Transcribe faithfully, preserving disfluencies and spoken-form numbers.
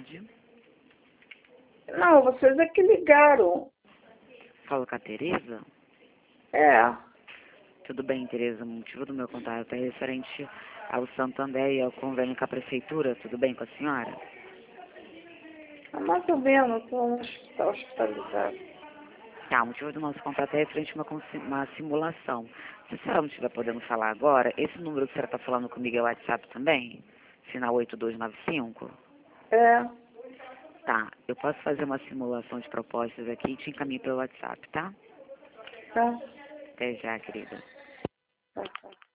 tarde. Não, vocês é que ligaram. Falo com a Tereza? É. Tudo bem, Tereza. O motivo do meu contato é referente ao Santander e ao convênio com a prefeitura. Tudo bem com a senhora? É mais ou menos, estou no hospital hospitalizado. Tá, o motivo do nosso contato é referente a uma, consi- uma simulação. Se a senhora não estiver podendo falar agora, esse número que a senhora está falando comigo é o WhatsApp também? Final oito dois nove cinco? É. Tá, eu posso fazer uma simulação de propostas aqui e te encaminho pelo WhatsApp, tá? Tá. Até já, querida. Tá, tá.